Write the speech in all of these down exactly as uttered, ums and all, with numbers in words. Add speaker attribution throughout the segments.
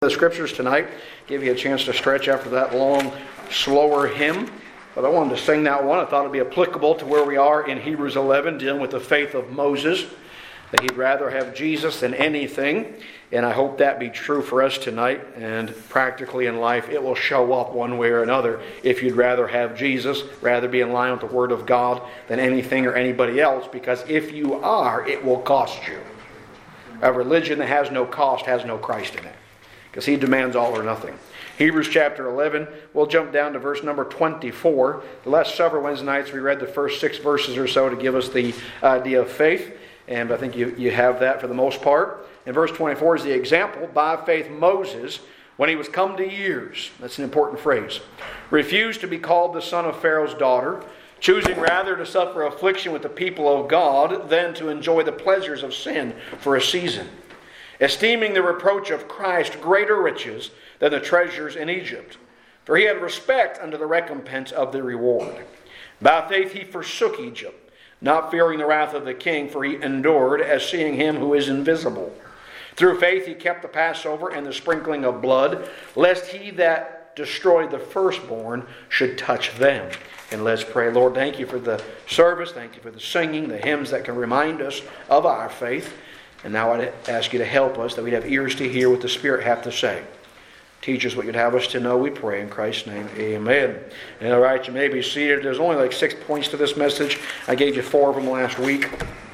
Speaker 1: The scriptures tonight, give you a chance to stretch after that long, slower hymn. But I wanted to sing that one. I thought it would be applicable to where we are in Hebrews eleven, dealing with the faith of Moses, that he'd rather have Jesus than anything. And I hope that be true for us tonight. And practically in life, it will show up one way or another. If you'd rather have Jesus, rather be in line with the Word of God than anything or anybody else. Because if you are, it will cost you. A religion that has no cost has no Christ in it, because he demands all or nothing. Hebrews chapter eleven, we'll jump down to verse number twenty-four. The last several Wednesday nights we read the first six verses or so to give us the idea of faith. And I think you, you have that for the most part. And verse twenty-four is the example. By faith Moses, when he was come to years, that's an important phrase, refused to be called the son of Pharaoh's daughter, choosing rather to suffer affliction with the people of God than to enjoy the pleasures of sin for a season, esteeming the reproach of Christ greater riches than the treasures in Egypt. For he had respect unto the recompense of the reward. By faith he forsook Egypt, not fearing the wrath of the king, for he endured as seeing him who is invisible. Through faith he kept the Passover and the sprinkling of blood, lest he that destroyed the firstborn should touch them. And let's pray. Lord, thank you for the service. Thank you for the singing, the hymns that can remind us of our faith. And now I ask you to help us, that we'd have ears to hear what the Spirit hath to say. Teach us what you'd have us to know, we pray in Christ's name. Amen. And all right, you may be seated. There's only like six points to this message. I gave you four of them last week.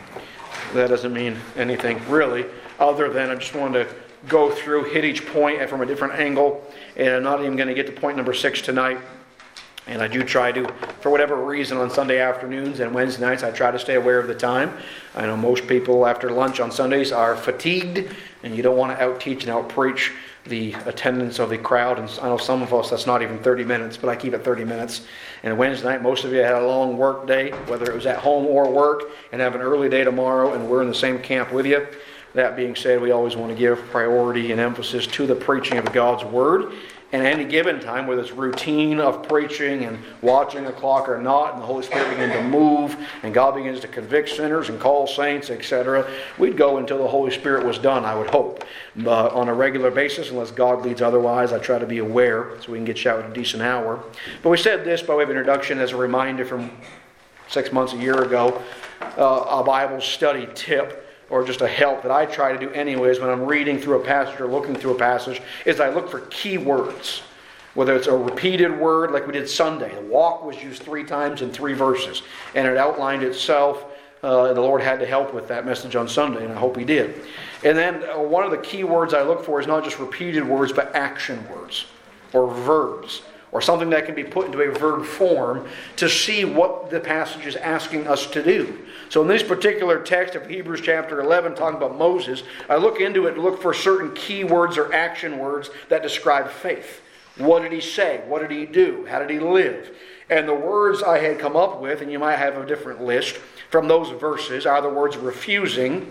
Speaker 1: That doesn't mean anything really, other than I just wanted to go through, hit each point from a different angle. And I'm not even going to get to point number six tonight. And I do try to, for whatever reason, on Sunday afternoons and Wednesday nights, I try to stay aware of the time. I know most people after lunch on Sundays are fatigued, and you don't want to out-teach and out-preach the attendance of the crowd. And I know some of us, that's not even thirty minutes, but I keep it thirty minutes. And Wednesday night, most of you had a long work day, whether it was at home or work, and have an early day tomorrow, and we're in the same camp with you. That being said, we always want to give priority and emphasis to the preaching of God's Word. And at any given time, whether it's routine of preaching and watching the clock or not, and the Holy Spirit begins to move, and God begins to convict sinners and call saints, et cetera, we'd go until the Holy Spirit was done, I would hope. But on a regular basis, unless God leads otherwise, I try to be aware so we can get you out in a decent hour. But we said this by way of introduction as a reminder from six months, a year ago, uh, a Bible study tip, or just a help that I try to do anyways when I'm reading through a passage or looking through a passage, is I look for key words. Whether it's a repeated word like we did Sunday. The walk was used three times in three verses. And it outlined itself. Uh, and the Lord had to help with that message on Sunday, and I hope He did. And then uh, one of the key words I look for is not just repeated words, but action words. Or verbs. Or something that can be put into a verb form to see what the passage is asking us to do. So in this particular text of Hebrews chapter eleven, talking about Moses, I look into it and look for certain key words or action words that describe faith. What did he say? What did he do? How did he live? And the words I had come up with, and you might have a different list from those verses, are the words refusing,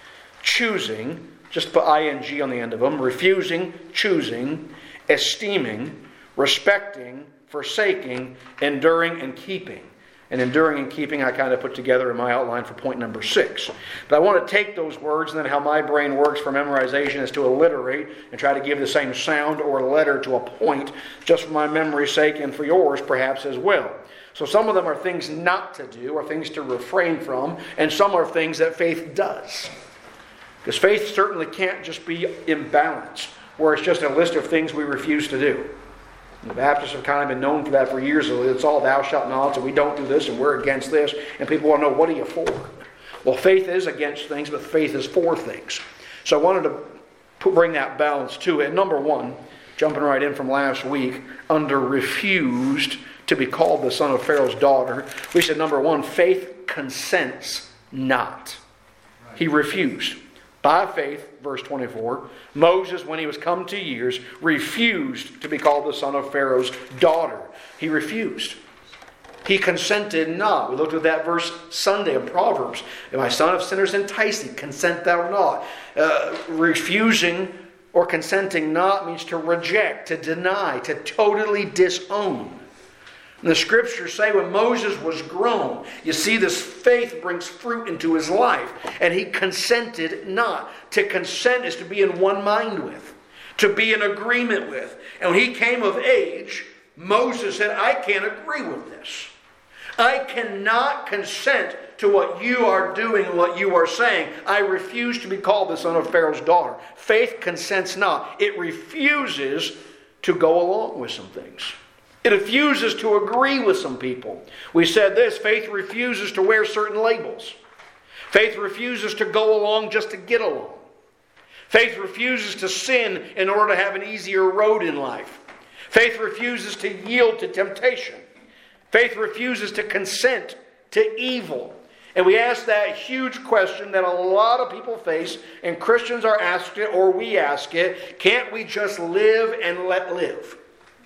Speaker 1: choosing, just put ing on the end of them, refusing, choosing, esteeming, respecting, forsaking, enduring, and keeping. And enduring and keeping I kind of put together in my outline for point number six. But I want to take those words, and then how my brain works for memorization is to alliterate and try to give the same sound or letter to a point, just for my memory's sake and for yours perhaps as well. So some of them are things not to do, or things to refrain from, and some are things that faith does. Because faith certainly can't just be imbalanced, where it's just a list of things we refuse to do. The Baptists have kind of been known for that for years. It's all thou shalt not, so we don't do this and we're against this. And people want to know, what are you for? Well, faith is against things, but faith is for things. So I wanted to bring that balance to it. Number one, jumping right in from last week, under refused to be called the son of Pharaoh's daughter, we said number one, faith consents not. He refused. By faith, verse twenty-four, Moses, when he was come to years, refused to be called the son of Pharaoh's daughter. He refused. He consented not. We looked at that verse Sunday in Proverbs. If my son of sinners entice thee, consent thou not. Uh, refusing or consenting not means to reject, to deny, to totally disown. And the scriptures say when Moses was grown, you see this faith brings fruit into his life. And he consented not. To consent is to be in one mind with. to be in agreement with. And when he came of age, Moses said, I can't agree with this. I cannot consent to what you are doing and what you are saying. I refuse to be called the son of Pharaoh's daughter. Faith consents not. It refuses to go along with some things. It refuses to agree with some people. We said this, faith refuses to wear certain labels. Faith refuses to go along just to get along. Faith refuses to sin in order to have an easier road in life. Faith refuses to yield to temptation. Faith refuses to consent to evil. And we ask that huge question that a lot of people face, and Christians are asked it, or we ask it, can't we just live and let live?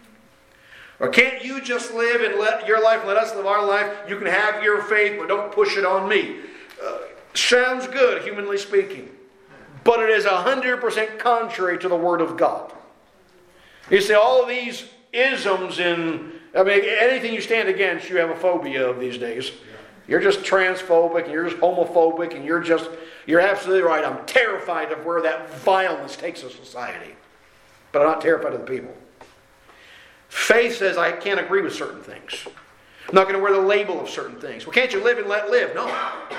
Speaker 1: Or can't you just live and let your life, let us live our life? You can have your faith, but don't push it on me. Uh, sounds good, humanly speaking. But it is one hundred percent contrary to the Word of God. You see, all of these isms in, I mean, anything you stand against, you have a phobia of these days. You're just transphobic, and you're just homophobic, and you're just, you're absolutely right. I'm terrified of where that vileness takes a society. But I'm not terrified of the people. Faith says I can't agree with certain things. I'm not going to wear the label of certain things. Well, can't you live and let live? No.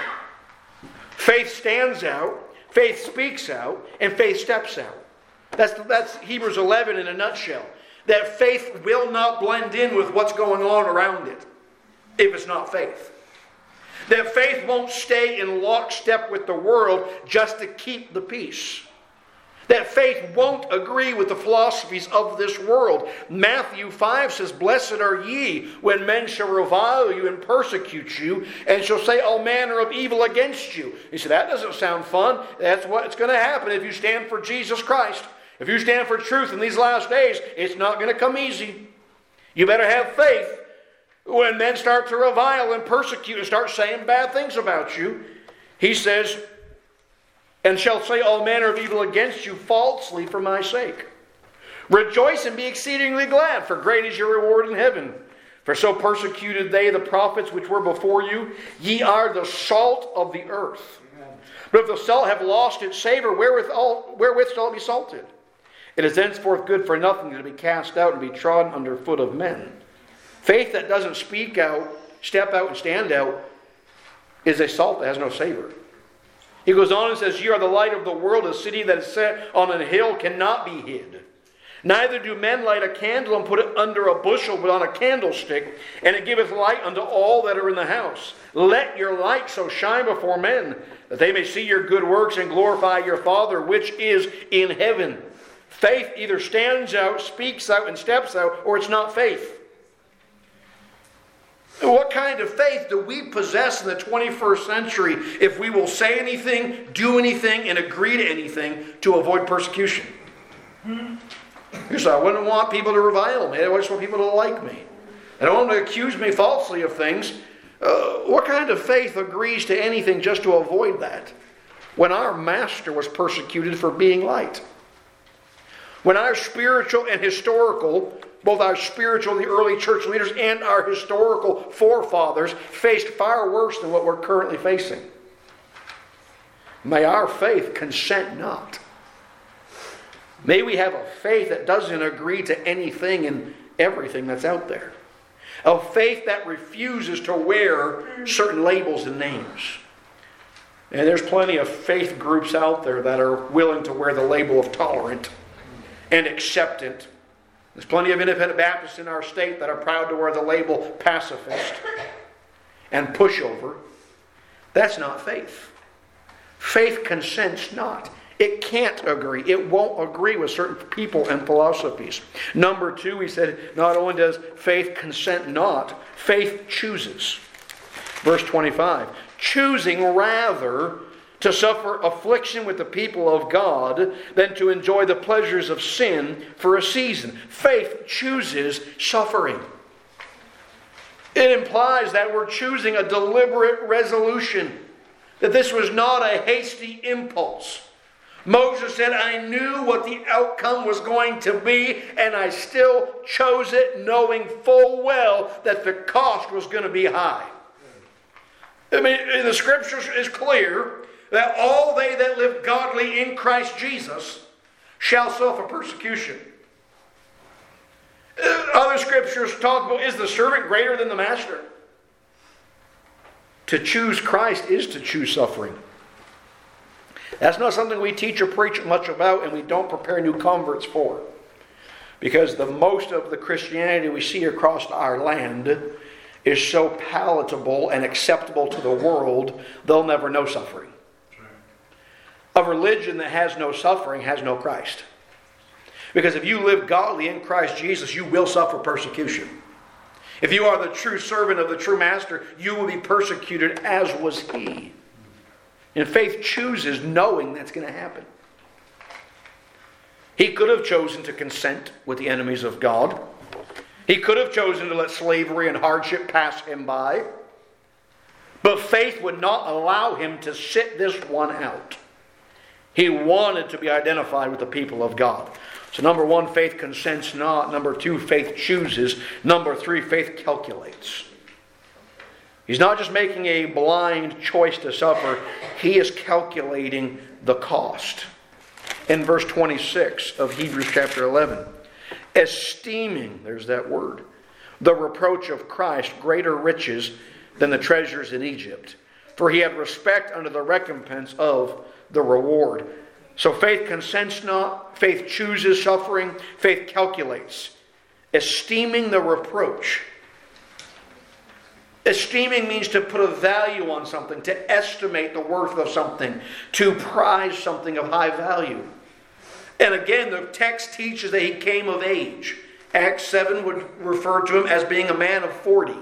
Speaker 1: Faith stands out, faith speaks out, and faith steps out. That's, that's Hebrews eleven in a nutshell. That faith will not blend in with what's going on around it if it's not faith. That faith won't stay in lockstep with the world just to keep the peace. That faith won't agree with the philosophies of this world. Matthew five says, blessed are ye when men shall revile you and persecute you and shall say all manner of evil against you. You say, that doesn't sound fun. That's what's going to happen if you stand for Jesus Christ. If you stand for truth in these last days, it's not going to come easy. You better have faith. When men start to revile and persecute and start saying bad things about you, he says, and shall say all manner of evil against you falsely for my sake. Rejoice and be exceedingly glad, for great is your reward in heaven. For so persecuted they the prophets which were before you. Ye are the salt of the earth. But if the salt have lost its savor, wherewith, all, wherewith shall it be salted? It is henceforth good for nothing to be cast out and be trodden under foot of men. Faith that doesn't speak out, step out, and stand out is a salt that has no savor. He goes on and says, ye are the light of the world. A city that is set on a hill cannot be hid. Neither do men light a candle and put it under a bushel, but on a candlestick, and it giveth light unto all that are in the house. Let your light so shine before men, that they may see your good works and glorify your Father which is in heaven. Faith either stands out, speaks out, and steps out, or it's not faith. What kind of faith do we possess in the twenty-first century if we will say anything, do anything, and agree to anything to avoid persecution? You say, I wouldn't want people to revile me. I just want people to like me. I don't want them to accuse me falsely of things. Uh, what kind of faith agrees to anything just to avoid that? When our master was persecuted for being light. When our spiritual and historical, both our spiritual, the early church leaders, and our historical forefathers faced far worse than what we're currently facing. May our faith consent not. May we have a faith that doesn't agree to anything and everything that's out there. A faith that refuses to wear certain labels and names. And there's plenty of faith groups out there that are willing to wear the label of tolerant and acceptant. There's plenty of independent Baptists in our state that are proud to wear the label pacifist and pushover. That's not faith. Faith consents not. It can't agree. It won't agree with certain people and philosophies. Number two, he said, not only does faith consent not, faith chooses. Verse twenty-five, choosing rather to suffer affliction with the people of God than to enjoy the pleasures of sin for a season. Faith chooses suffering. It implies that we're choosing a deliberate resolution. That this was not a hasty impulse. Moses said, I knew what the outcome was going to be, and I still chose it knowing full well that the cost was going to be high. I mean, the scripture is clear that all they that live godly in Christ Jesus shall suffer persecution. Other scriptures talk about, is the servant greater than the master? To choose Christ is to choose suffering. That's not something we teach or preach much about, and we don't prepare new converts for. Because the most of the Christianity we see across our land is so palatable and acceptable to the world, they'll never know suffering. A religion that has no suffering has no Christ. Because if you live godly in Christ Jesus, you will suffer persecution. If you are the true servant of the true master, you will be persecuted as was he. And faith chooses knowing that's going to happen. He could have chosen to consent with the enemies of God. He could have chosen to let slavery and hardship pass him by. But faith would not allow him to sit this one out. He wanted to be identified with the people of God. So number one, faith consents not. Number two, faith chooses. Number three, faith calculates. He's not just making a blind choice to suffer. He is calculating the cost. In verse twenty-six of Hebrews chapter eleven, esteeming, there's that word, the reproach of Christ greater riches than the treasures in Egypt. For he had respect unto the recompense of the reward. So faith consents not, faith chooses suffering, faith calculates. Esteeming the reproach. Esteeming means to put a value on something, to estimate the worth of something, to prize something of high value. And again, the text teaches that he came of age. Acts seven would refer to him as being a man of forty.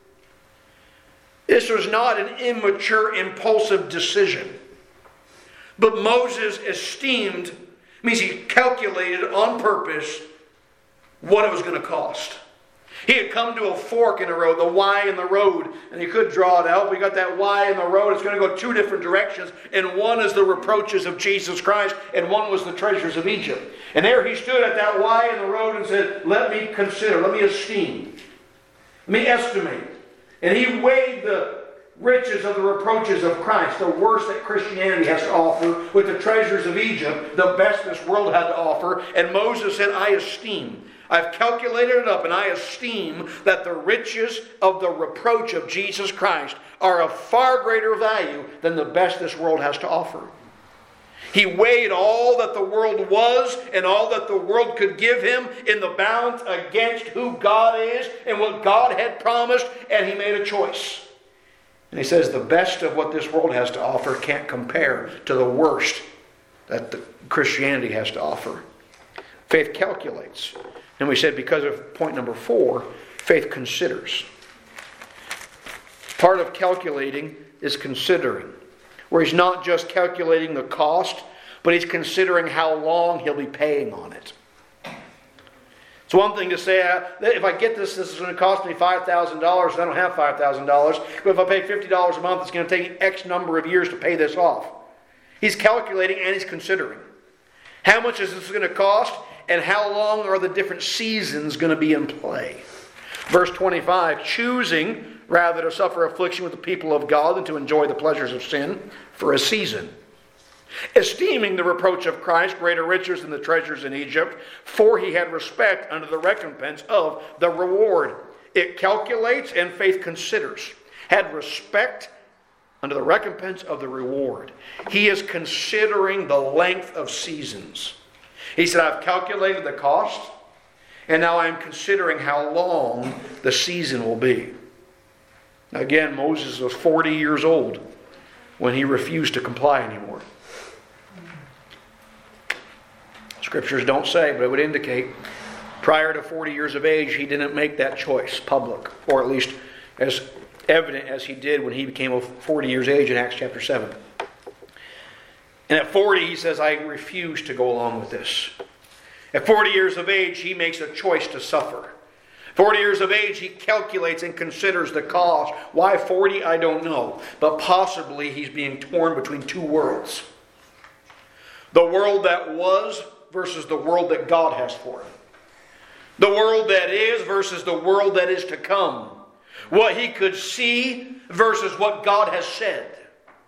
Speaker 1: This was not an immature, impulsive decision. But Moses esteemed, means he calculated on purpose what it was going to cost. He had come to a fork in the road, the Y in the road, and he could draw it out. We got that Y in the road. It's going to go two different directions. And one is the reproaches of Jesus Christ, and one was the treasures of Egypt. And there he stood at that Y in the road and said, let me consider, let me esteem, let me estimate. And he weighed the riches of the reproaches of Christ, the worst that Christianity has to offer, with the treasures of Egypt, the best this world had to offer. And Moses said, I esteem. I've calculated it up, and I esteem that the riches of the reproach of Jesus Christ are of far greater value than the best this world has to offer. He weighed all that the world was and all that the world could give him in the balance against who God is and what God had promised, and he made a choice. And he says the best of what this world has to offer can't compare to the worst that the Christianity has to offer. Faith calculates. And we said because of point number four, faith considers. Part of calculating is considering, where he's not just calculating the cost, but he's considering how long he'll be paying on it. It's one thing to say, uh, if I get this, this is going to cost me five thousand dollars, I don't have five thousand dollars. But if I pay fifty dollars a month, it's going to take X number of years to pay this off. He's calculating and he's considering. How much is this going to cost? And how long are the different seasons going to be in play? Verse twenty-five, choosing rather to suffer affliction with the people of God than to enjoy the pleasures of sin for a season. Esteeming the reproach of Christ greater riches than the treasures in Egypt, for he had respect unto the recompense of the reward. It calculates and faith considers. Had respect unto the recompense of the reward. He is considering the length of seasons. He said, I've calculated the cost, and now I'm considering how long the season will be. Again, Moses was forty years old when he refused to comply anymore. Scriptures don't say, but it would indicate prior to forty years of age, he didn't make that choice public, or at least as evident as he did when he became forty years of age in Acts chapter seven. And at forty, he says, I refuse to go along with this. At forty years of age, he makes a choice to suffer. forty years of age, he calculates and considers the cost. Why forty? I don't know. But possibly he's being torn between two worlds. The world that was versus the world that God has for him. The world that is versus the world that is to come. What he could see versus what God has said.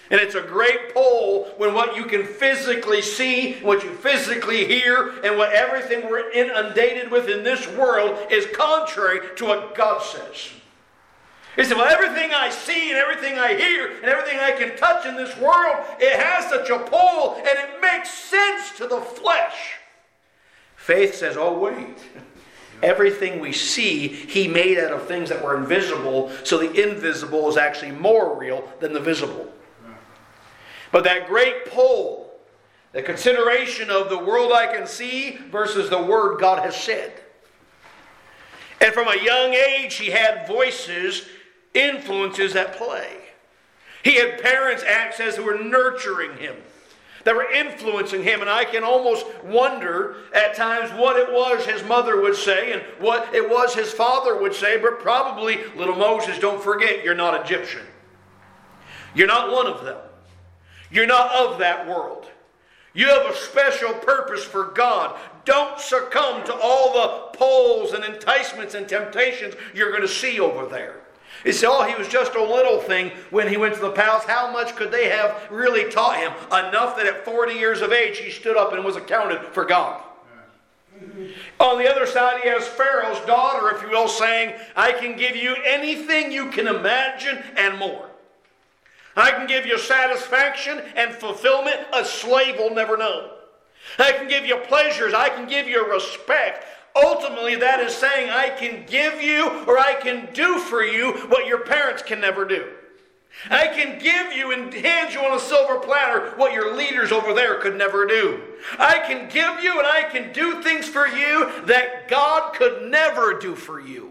Speaker 1: And it's a great pull when what you can physically see, what you physically hear, and what everything we're inundated with in this world is contrary to what God says. He said, well, everything I see and everything I hear and everything I can touch in this world, it has such a pull and it makes sense to the flesh. Faith says, oh, wait. Everything we see, He made out of things that were invisible, so the invisible is actually more real than the visible. But that great pull, the consideration of the world I can see versus the word God has said. And from a young age, he had voices, influences at play. He had parents, Acts says, who were nurturing him, that were influencing him. And I can almost wonder at times what it was his mother would say and what it was his father would say. But probably, little Moses, don't forget, you're not Egyptian. You're not one of them. You're not of that world. You have a special purpose for God. Don't succumb to all the pulls and enticements and temptations you're going to see over there. You see, oh, he was just a little thing when he went to the palace. How much could they have really taught him? Enough that at forty years of age he stood up and was accounted for God. On the other side, he has Pharaoh's daughter, if you will, saying, I can give you anything you can imagine and more. I can give you satisfaction and fulfillment a slave will never know. I can give you pleasures. I can give you respect. Ultimately, that is saying I can give you or I can do for you what your parents can never do. I can give you and hand you on a silver platter what your leaders over there could never do. I can give you and I can do things for you that God could never do for you.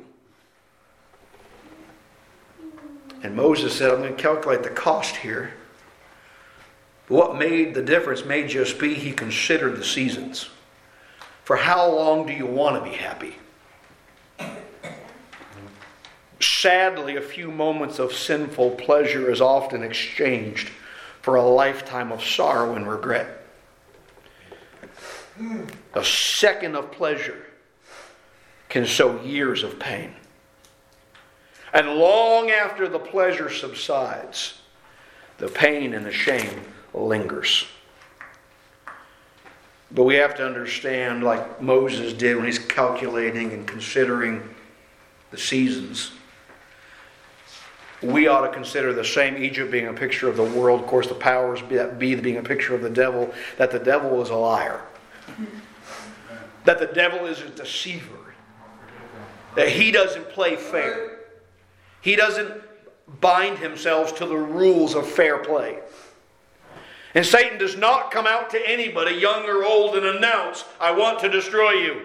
Speaker 1: And Moses said, I'm going to calculate the cost here. What made the difference may just be he considered the seasons. For how long do you want to be happy? Sadly, a few moments of sinful pleasure is often exchanged for a lifetime of sorrow and regret. A second of pleasure can sow years of pain. And long after the pleasure subsides, the pain and the shame lingers. But we have to understand, like Moses did when he's calculating and considering the seasons, we ought to consider the same, Egypt being a picture of the world, of course the powers that be being a picture of the devil, that the devil is a liar. That the devil is a deceiver. That he doesn't play fair. He doesn't bind himself to the rules of fair play. And Satan does not come out to anybody, young or old, and announce, I want to destroy you.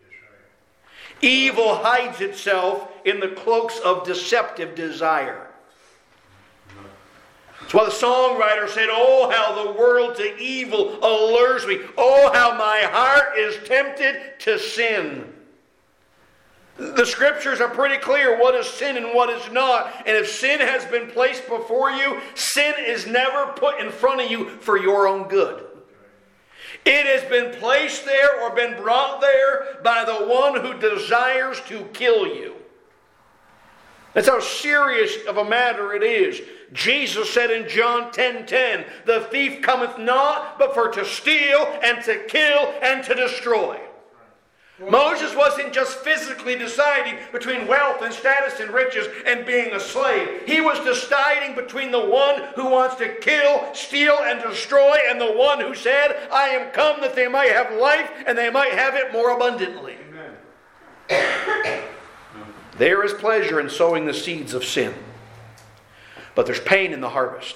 Speaker 1: Evil hides itself in the cloaks of deceptive desire. That's why the songwriter said, oh, how the world to evil allures me. Oh, how my heart is tempted to sin. The scriptures are pretty clear what is sin and what is not. And if sin has been placed before you, sin is never put in front of you for your own good. It has been placed there or been brought there by the one who desires to kill you. That's how serious of a matter it is. Jesus said in John ten ten, the thief cometh not but for to steal and to kill and to destroy. Moses wasn't just physically deciding between wealth and status and riches and being a slave. He was deciding between the one who wants to kill, steal, and destroy and the one who said, I am come that they might have life and they might have it more abundantly. Amen. There is pleasure in sowing the seeds of sin. But there's pain in the harvest.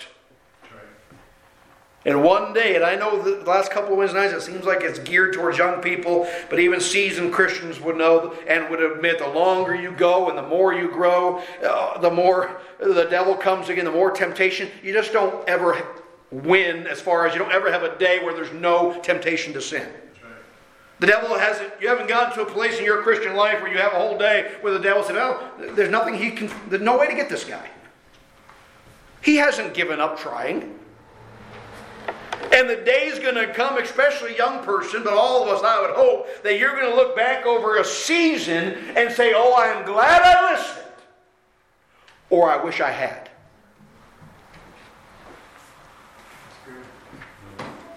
Speaker 1: And one day, and I know the last couple of Wednesday nights, it seems like it's geared towards young people, but even seasoned Christians would know and would admit the longer you go and the more you grow, uh, the more the devil comes again, the more temptation. You just don't ever win as far as you don't ever have a day where there's no temptation to sin. The devil hasn't, you haven't gotten to a place in your Christian life where you have a whole day where the devil said, oh, there's nothing he can, there's no way to get this guy. He hasn't given up trying. And the day's going to come, especially a young person, but all of us, I would hope, that you're going to look back over a season and say, oh, I'm glad I listened. Or I wish I had.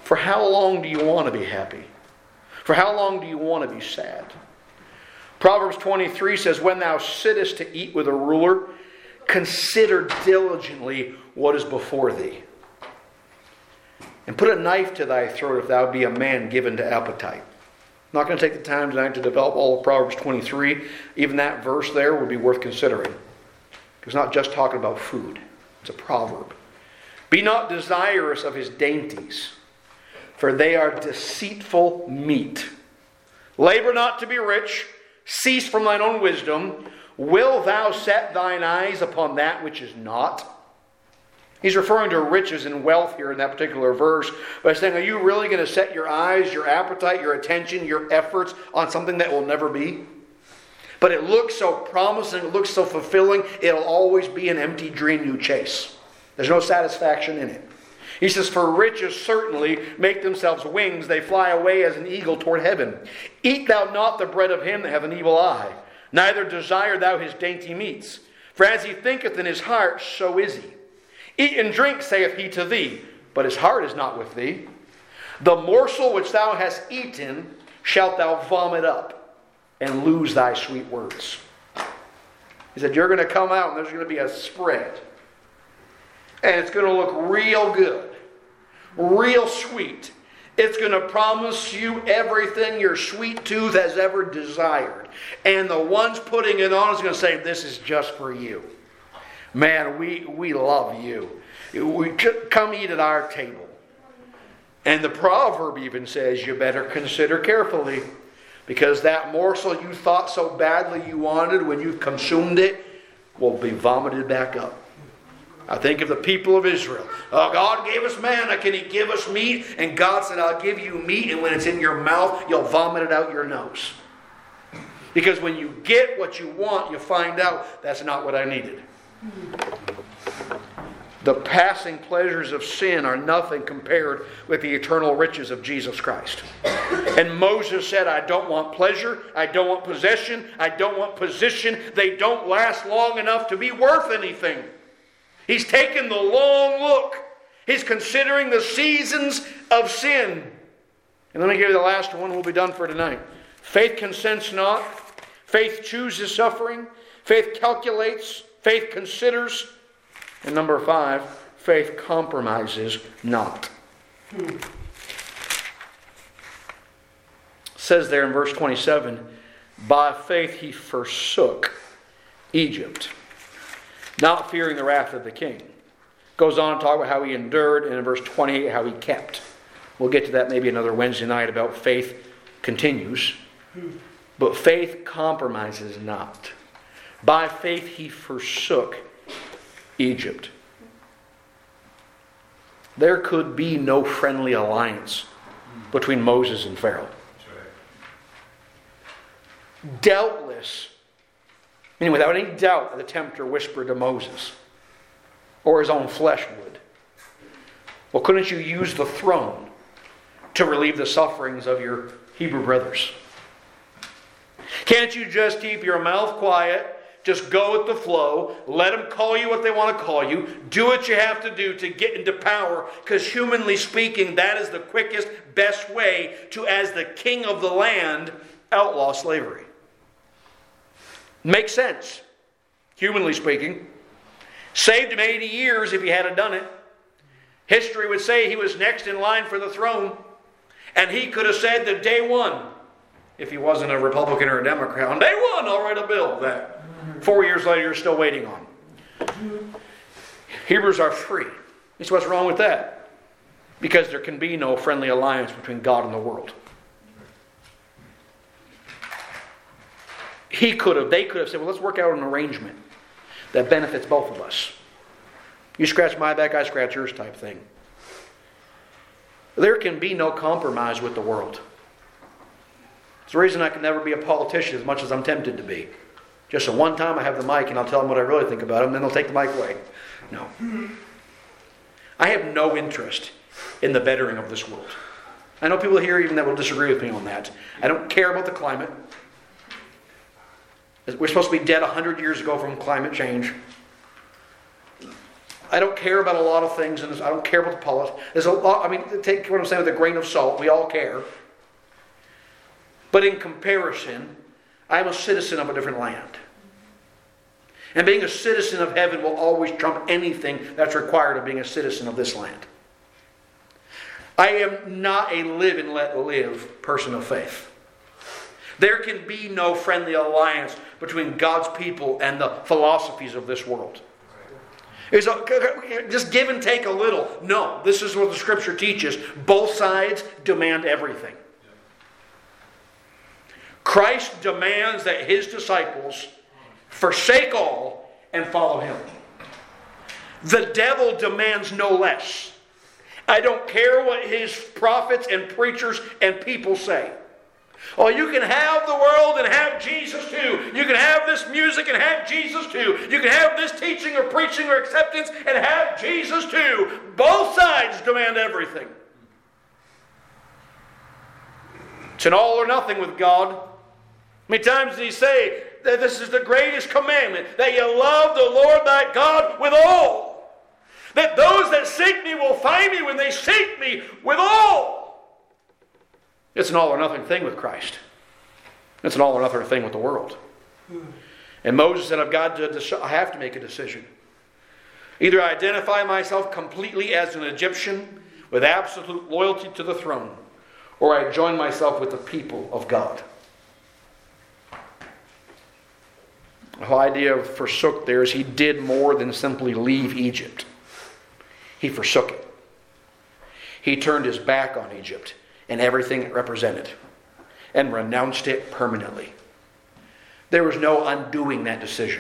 Speaker 1: For how long do you want to be happy? For how long do you want to be sad? Proverbs twenty-three says, when thou sittest to eat with a ruler, consider diligently what is before thee. And put a knife to thy throat if thou be a man given to appetite. I'm not going to take the time tonight to develop all of Proverbs twenty-three. Even that verse there would be worth considering. It's not just talking about food. It's a proverb. Be not desirous of his dainties, for they are deceitful meat. Labor not to be rich. Cease from thine own wisdom. Will thou set thine eyes upon that which is not? He's referring to riches and wealth here in that particular verse. By saying, are you really going to set your eyes, your appetite, your attention, your efforts on something that will never be? But it looks so promising, it looks so fulfilling, it'll always be an empty dream you chase. There's no satisfaction in it. He says, for riches certainly make themselves wings. They fly away as an eagle toward heaven. Eat thou not the bread of him that hath an evil eye, neither desire thou his dainty meats. For as he thinketh in his heart, so is he. Eat and drink, saith he to thee, but his heart is not with thee. The morsel which thou hast eaten shalt thou vomit up, and lose thy sweet words. He said, you're going to come out and there's going to be a spread. And it's going to look real good. Real sweet. It's going to promise you everything your sweet tooth has ever desired. And the ones putting it on is going to say, this is just for you. Man, we, we love you. We, come eat at our table. And the proverb even says, you better consider carefully. Because that morsel you thought so badly you wanted, when you've consumed it, will be vomited back up. I think of the people of Israel. Oh, God gave us manna. Can he give us meat? And God said, I'll give you meat. And when it's in your mouth, you'll vomit it out your nose. Because when you get what you want, you find out that's not what I needed. The passing pleasures of sin are nothing compared with the eternal riches of Jesus Christ. And Moses said, I don't want pleasure. I don't want possession. I don't want position. They don't last long enough to be worth anything. He's taken the long look. He's considering the seasons of sin. And let me give you the last one. We'll be done for tonight. Faith consents not. Faith chooses suffering. Faith calculates. Faith considers. And number five, faith compromises not. It says there in verse twenty-seven, by faith he forsook Egypt, not fearing the wrath of the king. Goes on to talk about how he endured, and in verse twenty-eight, how he kept. We'll get to that maybe another Wednesday night about faith continues. But faith compromises not. By faith he forsook Egypt. There could be no friendly alliance between Moses and Pharaoh. Doubtless, meaning without any doubt, the tempter whispered to Moses, or his own flesh would, well, couldn't you use the throne to relieve the sufferings of your Hebrew brothers? Can't you just keep your mouth quiet, just go with the flow, let them call you what they want to call you, do what you have to do to get into power, because humanly speaking, that is the quickest, best way to, as the king of the land, outlaw slavery. Makes sense, humanly speaking. Saved him eighty years if he hadn't done it. History would say he was next in line for the throne. And he could have said that day one, if he wasn't a Republican or a Democrat, on day one I'll write a bill that four years later you're still waiting on. Hebrews are free. That's what's wrong with that. Because there can be no friendly alliance between God and the world. He could have, they could have said, well, let's work out an arrangement that benefits both of us. You scratch my back, I scratch yours type thing. There can be no compromise with the world. It's the reason I can never be a politician as much as I'm tempted to be. Just a one time I have the mic and I'll tell them what I really think about them, then they'll take the mic away. No. I have no interest in the bettering of this world. I know people here even that will disagree with me on that. I don't care about the climate. We're supposed to be dead one hundred years ago from climate change. I don't care about a lot of things, and I don't care about the politics. There's a lot. I mean, take what I'm saying with a grain of salt. We all care. But in comparison, I'm a citizen of a different land. And being a citizen of heaven will always trump anything that's required of being a citizen of this land. I am not a live and let live person of faith. There can be no friendly alliance between God's people and the philosophies of this world. It's a, just give and take a little. No, this is what the Scripture teaches. Both sides demand everything. Christ demands that His disciples forsake all and follow Him. The devil demands no less. I don't care what his prophets and preachers and people say. Oh, you can have the world and have Jesus too. You can have this music and have Jesus too. You can have this teaching or preaching or acceptance and have Jesus too. Both sides demand everything. It's an all or nothing with God. How many times did He say that this is the greatest commandment, that you love the Lord thy God with all? That those that seek me will find me when they seek me with all. It's an all or nothing thing with Christ. It's an all or nothing thing with the world. And Moses said, I've got to, I have to make a decision. Either I identify myself completely as an Egyptian with absolute loyalty to the throne, or I join myself with the people of God. The whole idea of forsook there is he did more than simply leave Egypt. He forsook it. He turned his back on Egypt and everything it represented and renounced it permanently. There was no undoing that decision.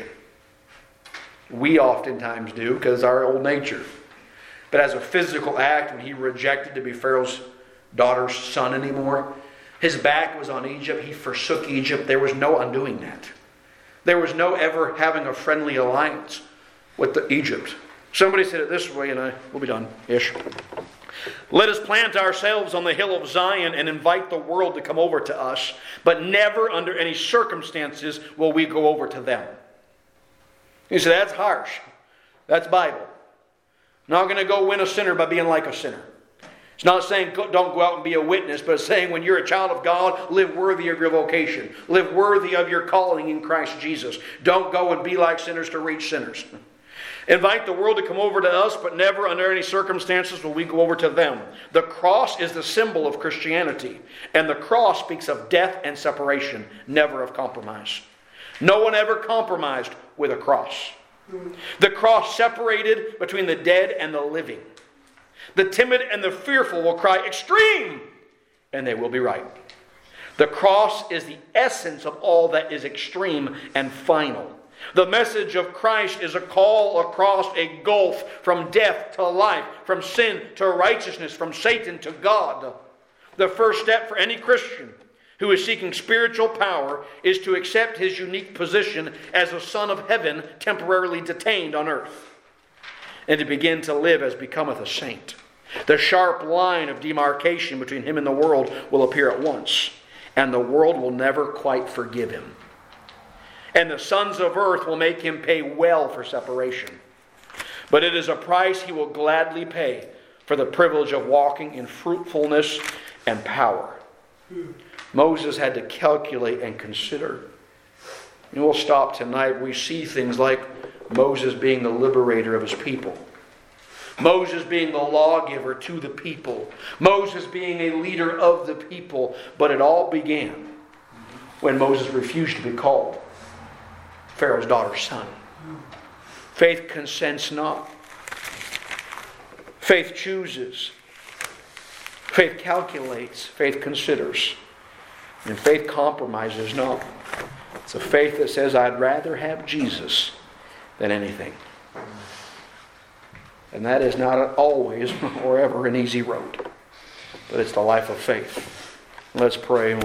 Speaker 1: We oftentimes do because our old nature. But as a physical act, when he rejected to be Pharaoh's daughter's son anymore, his back was on Egypt. He forsook Egypt. There was no undoing that. There was no ever having a friendly alliance with the Egypt. Somebody said it this way, and I will be done-ish. Let us plant ourselves on the hill of Zion and invite the world to come over to us, but never under any circumstances will we go over to them. You say, that's harsh. That's Bible. Not going to go win a sinner by being like a sinner. It's not saying don't go out and be a witness, but it's saying when you're a child of God, live worthy of your vocation. Live worthy of your calling in Christ Jesus. Don't go and be like sinners to reach sinners. Invite the world to come over to us, but never under any circumstances will we go over to them. The cross is the symbol of Christianity, and the cross speaks of death and separation, never of compromise. No one ever compromised with a cross. The cross separated between the dead and the living. The timid and the fearful will cry, extreme, and they will be right. The cross is the essence of all that is extreme and final. The message of Christ is a call across a gulf from death to life, from sin to righteousness, from Satan to God. The first step for any Christian who is seeking spiritual power is to accept his unique position as a son of heaven temporarily detained on earth, and to begin to live as becometh a saint. The sharp line of demarcation between him and the world will appear at once, and the world will never quite forgive him. And the sons of earth will make him pay well for separation. But it is a price he will gladly pay for the privilege of walking in fruitfulness and power. Moses had to calculate and consider. And we'll stop tonight. We see things like Moses being the liberator of his people. Moses being the lawgiver to the people. Moses being a leader of the people. But it all began when Moses refused to be called Pharaoh's daughter's son. Faith consents not. Faith chooses. Faith calculates. Faith considers. And faith compromises not. It's a faith that says, I'd rather have Jesus than anything. And that is not always or ever an easy road. But it's the life of faith. Let's pray.